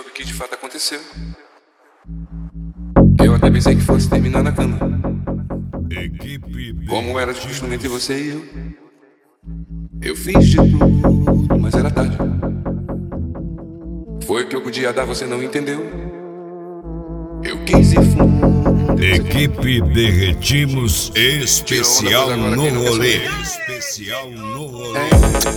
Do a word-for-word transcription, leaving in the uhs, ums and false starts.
soube o que de fato aconteceu. Eu até pensei que fosse terminar na cama, como era de costume entre você e eu. Eu fiz de tudo, mas era tarde. Foi o que eu podia dar, você não entendeu. Eu quis ir fundo. Equipe Derretimos especial no rolê. Especial no rolê. É.